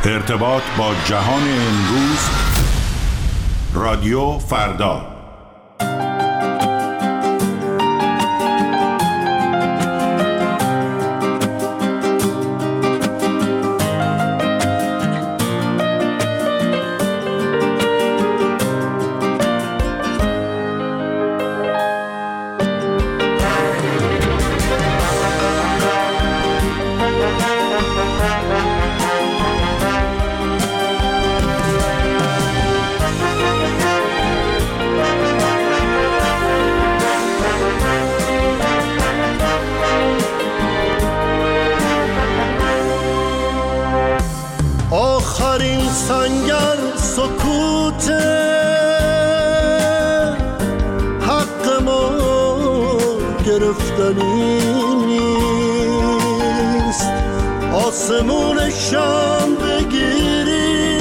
ارتباط با جهان امروز. رادیو فردا. آخرین سنگر سکوت حق ما گرفتنی نیست. آسمون شام بگیرید،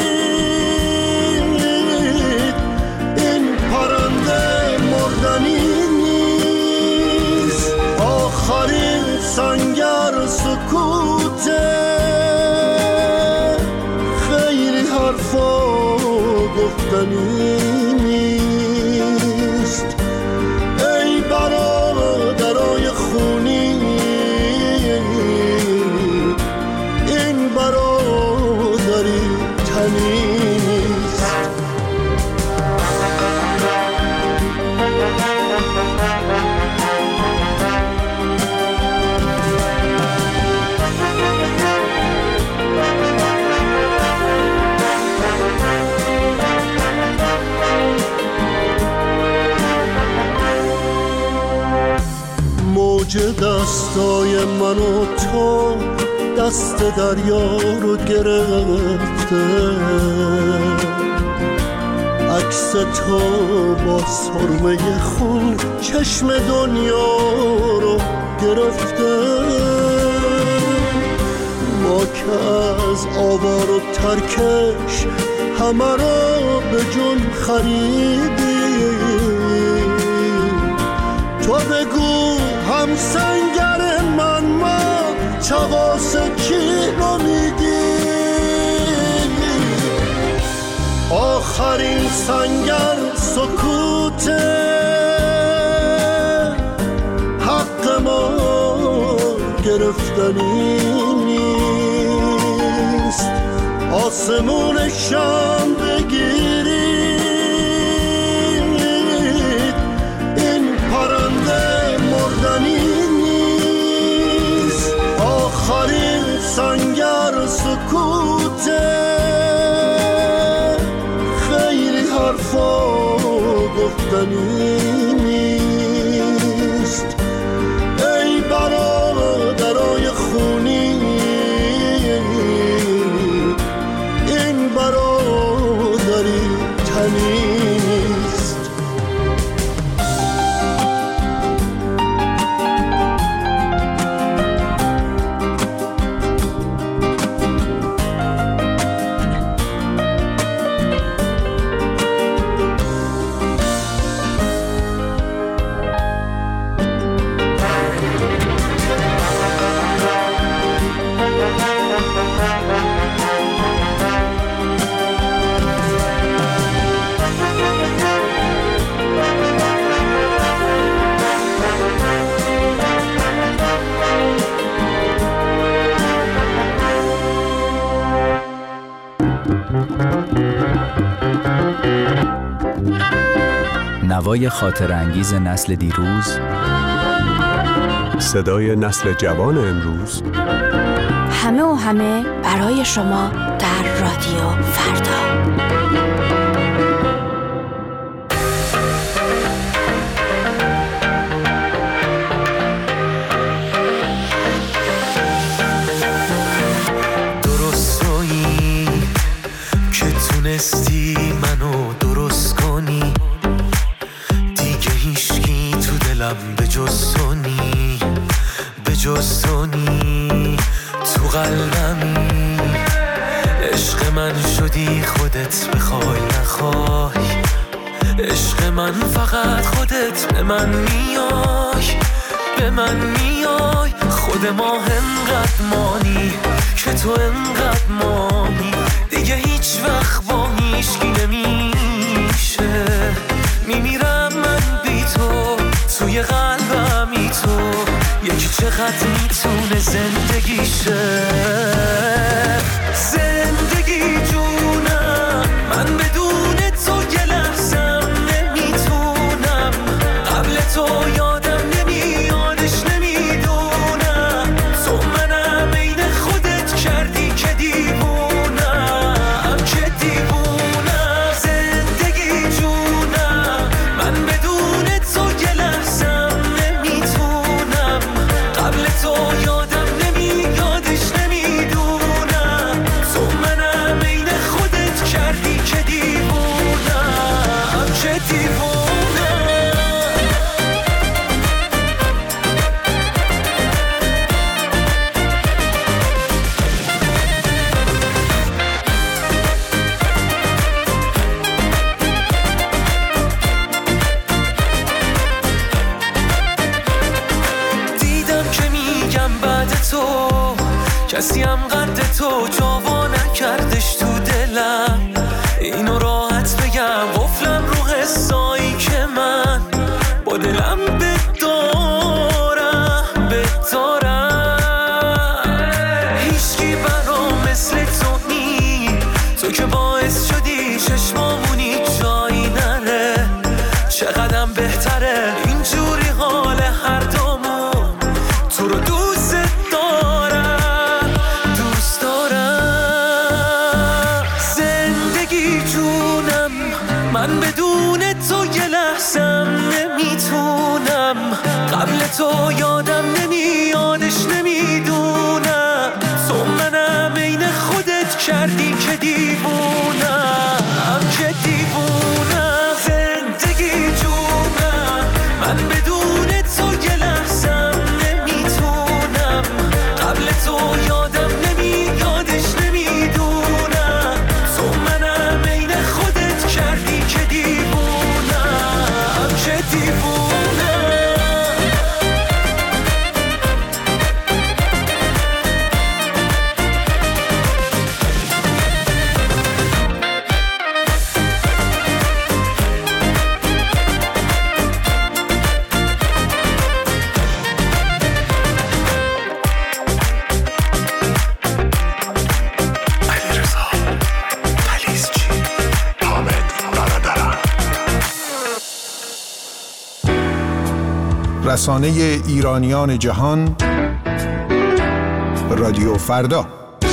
این پرنده مردنی نیست. آخرین سنگر سکوت حرفا گفتنی نیست. ای برادرای خونی، این برادری تنی نیست. موج دستای من و تو دست دریا رو گرفته، عکس تو با سرمه خون چشم دنیا رو گرفته. ما که از آوار و ترکش همه رو به جون خریدیم. تو بگو هم سنگر من، ما چواس کی رو میدیم. آخرین سنگر سکوت حق ما گرفتنی نیست. آسمون شام بگیرید، این پرنده مردنی نیست. آخرین سنگر سکوت خیلی حرفا گفتنی نیست. ای برادرای خونی، این برادری تنی نیست. نوای خاطرانگیز نسل دیروز، صدای نسل جوان امروز، همه و همه برای شما در رادیو فردا. درستایی که تونستی منو درست کنی، دیگه هیچکی تو دلم به جز تو نی، به جز تو نی. تو قلبمی عشق من شدی، خودت بخوای نخوای. عشق من فقط خودت به من میای، به من میای. خود ما انقدر مانی که تو انقدر مانی، دیگه هیچ وقت با هیچکی نمیشه. میمیرم من بی تو، توی قلبمی تو، یکی چقدر میتونه زندگیشه. زندگی جونم، من بدون تو یه لحظم نمیتونم. قبل تو یادم نمیادش نمیدونم. تو منم عین خودت کردی که دیوونم، که دیوونم. زندگی جونم، من بدون تو یه لحظم نمیتونم. قبل تو یادم نمیادش نمیدونم. تو منم عین خودت کردی که دیوونم، که دیوونم. دیدم که میگم بعد تو کسی هم قد تو جاوا نکردش تو دلم. اینو راحت بگم قفلم رو حسایی که من با دلم بدارم. هیچکی برام مثل تو نی، تو که باعث شدی چشمامونی جایی نره. چقدرم بهتره اینجوری حال هر دومون. تو رو دوست دارم، دوست دارم. زندگی جونم، من بدون تو یه لحظم نمیتونم. قبل تو یادم نمیادش نمیدونم. تو منم عین خودت کردی که دیوونم، که دیوونم. زندگی جونم، من بدون تو یه لحظم نمیتونم. قبل تو یادم نمیادش نمیدونم. تو منم عین خودت کردی که دیوونم، که دیوونم. رسانه ایرانیان جهان، رادیو فردا.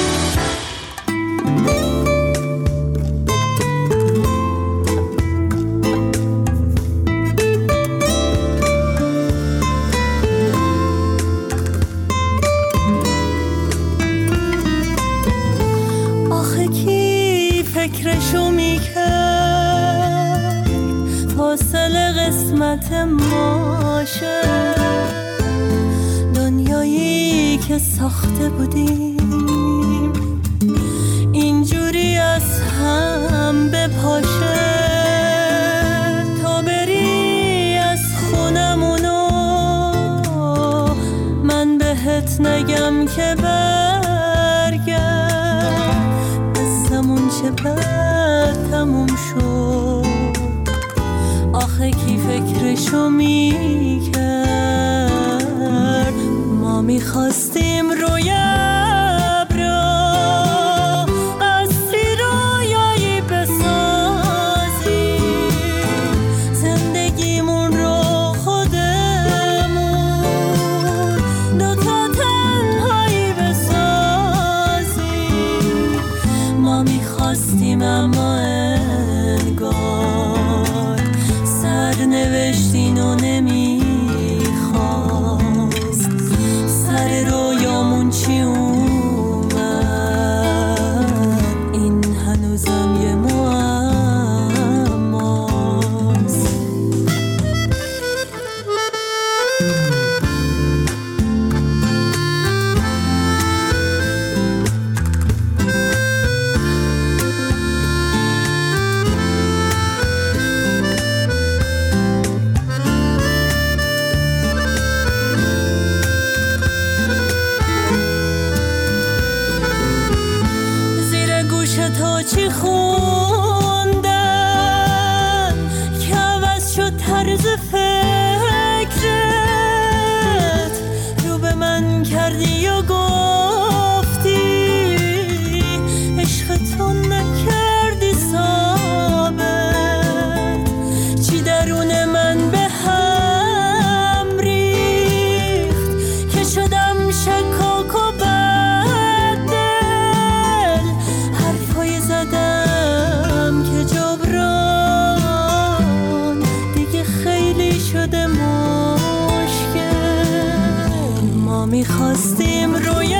آخه کی فکرشو میکرد فاصله قسمت ماشه. دنیایی که ساخته بودیم اینجوری از هم بپاشه. تا بری از خونمونو من بهت نگم که برگرد. قصمون چه بد تموم شد. آخه کی فکرشو میکرد. ما میخواستیم روی ابرا قصری رویایی بسازیم. زندگیمون رو خودمون دوتا تنهایی بسازیم. ما میخواستیم اما انگار سرنوشتین و نمیخواست. سر رویامون چی اومد این هنوزم یه معماست. تا چی خوندم که عوض شد طرز فکرت، رو به من کردی و گفتی عشق تو نکردی ثابت، چی درون من به هم ریخت که شدم شکاک و بددل، حرفای زدم که جبران دیگه خیلی شده مشکل، ما میخواستیم روی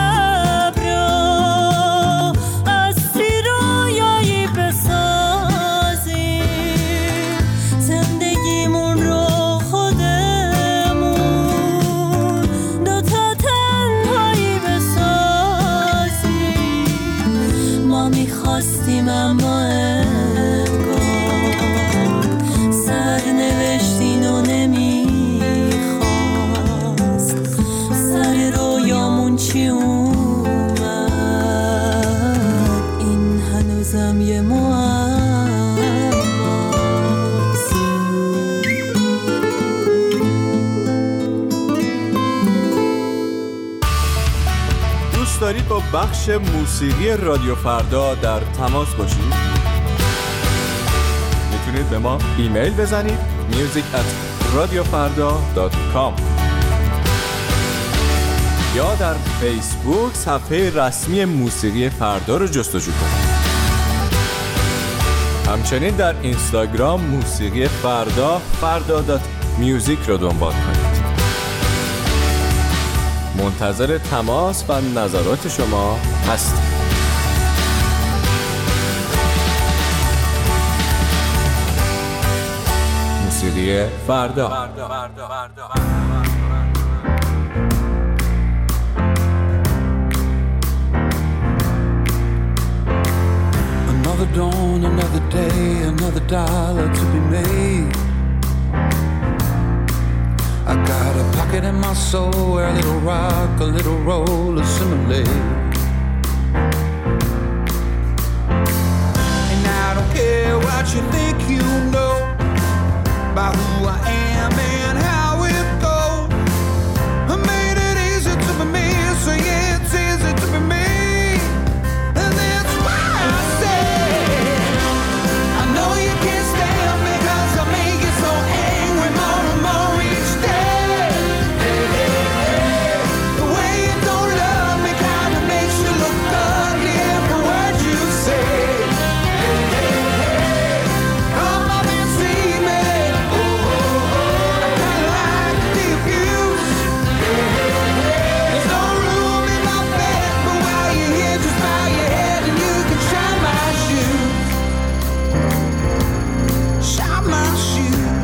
ابرا قصری رویایی بسازیم، زندگیمون رو خودمون دوتا تنهایی بسازیم، ما میخواستیم اما انگار سرنوشتین و نمیخواست، سر رویامون چی اومد این هنوزم یه معماست. دوست دارید با بخش موسیقی رادیو فردا در تماس باشید؟ میتونید به ما ایمیل بزنید music@radiofarda.com یا در فیسبوک صفحه رسمی موسیقی فردا رو جستجو کنید. همچنین در اینستاگرام موسیقی فردا فردا.music رو دنبال کنید. منتظر تماس و نظرات شما هستیم. موسیقی فردا. Another dawn, another day, another dollar to be made. I got a pocket in my soul where a little rock, a little roll assimilate. And I don't care what you think you know about who I am and how it goes. I made it easy to be me, so yeah, it's easy to be me. And that's why I say I know you can't stand me, 'cause I make you so angry more and more each day. The way you don't love me kinda makes you look ugly every word you say. Come on and see me. I kinda like the abuse. There's no room in my bed, but while you're here, just bow your head and you can shine my shoes. Shine my shoes.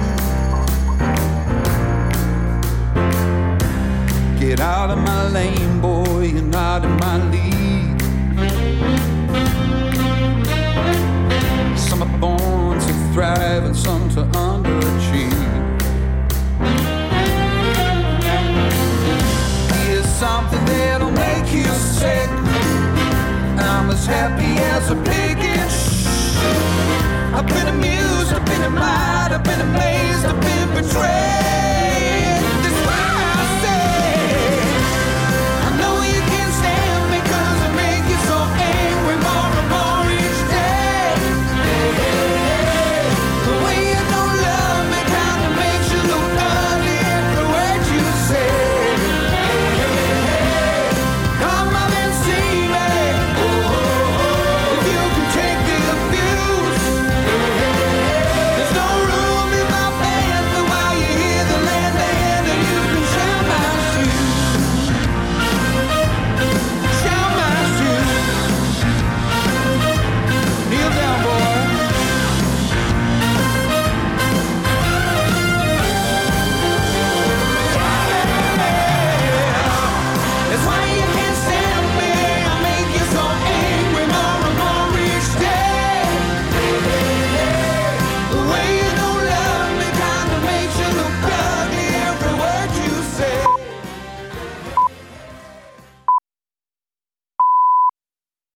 Get out of my lane, boy, you're not in my league. Some are born to thrive and some to underachieve. Here's something that'll make you sick. I'm as happy as a pig in shit. I've been amused, I've been admired, I've been amazed, I've been betrayed.